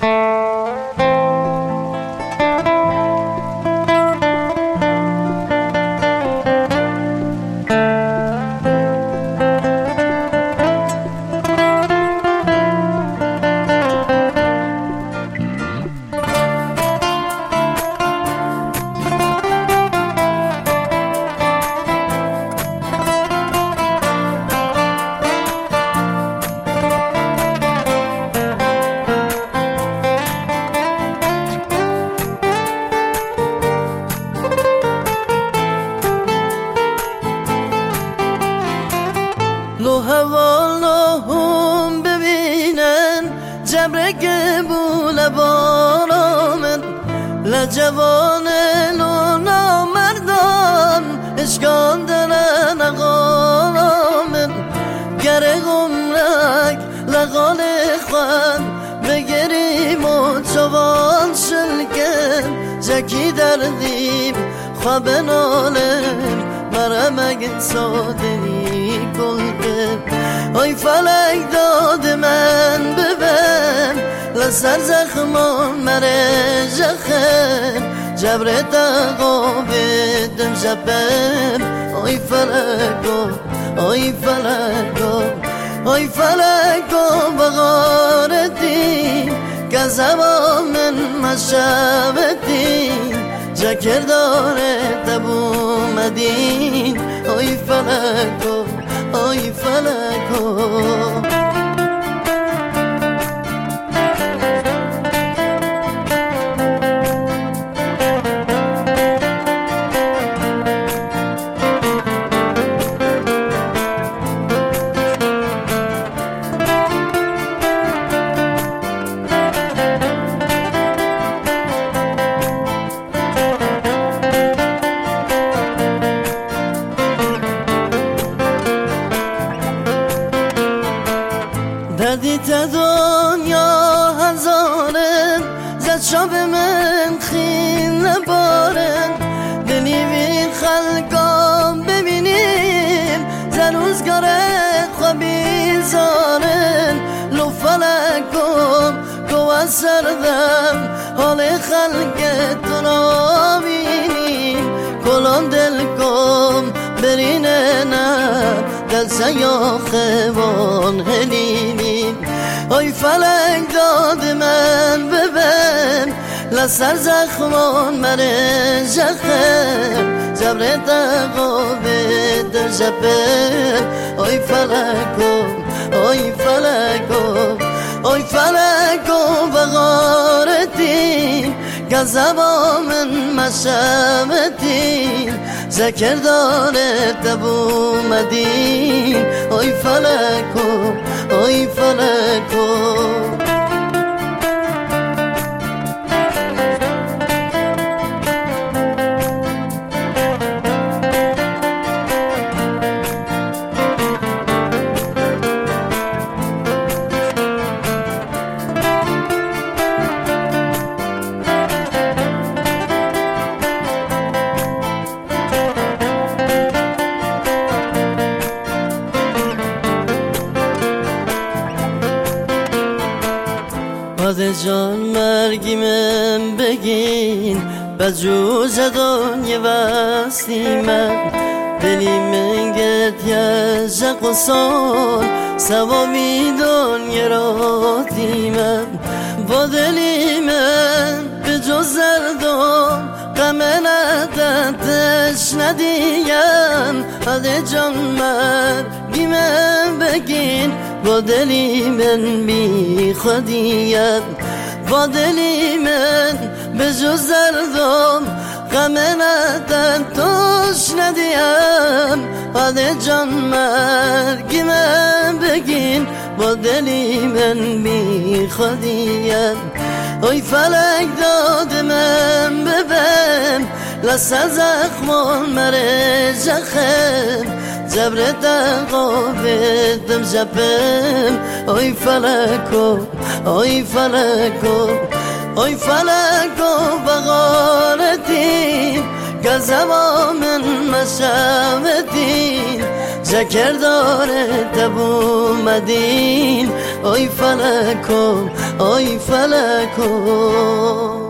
لو هوالهم ببینن جبر قبول بارامن لجوان لو نامردان اشکان دلن اقامن گر غمرک لغال خوان بگریم و جوان شلکن جکی دردیم خواب نالم مرمک سادنی کلکن ای فلک داد من ببن لسر زخمان مره جخن جبر دقا بدم جبن ای فلکو ای فلکو ای فلکو بغاردی که زمان من مشابتی جکر داره تبو مدین ای فلکو ای فلکو دردی تا دنیا هزارن زد شب من خیل نبارن دلی بی خلقام ببینیم زن روزگار خوابی زارن لو فلکم گوه سردم حال خلق تو را بینیم کلان دل کم برینه نه دل سیاخه وان هلینیم ای فلک داد من ببن لسر زخمان مره جخم جبر دقا بدر جبن ای فلکو ای فلکو ای فلکو بغارتیم گذبا من مشامتیم ذکر داره تبو مدین ای فلکو ای فلکو بعد جان مرگی من بگین بجوز دنیا وستی من دلی من گرد یزق و سال سوامی دنیا را دیمن با دلی من به جز زردم غم ندتش ندیم بعد جان مرگی من بگین با دلی من بی خودیم با دلی من به جز زردم غم ندتش ندیم بعد جان مرگی من بگین با دلی من بی خودیم ای فلک داد من ببن لسر زخمان مره جخم جبر دقا بدم جبن ای فلکو ای فلکو ای فلکو بغارتیم گزما من مشامتیم ذکر داره تبو مدین آی فلکم آی فلکم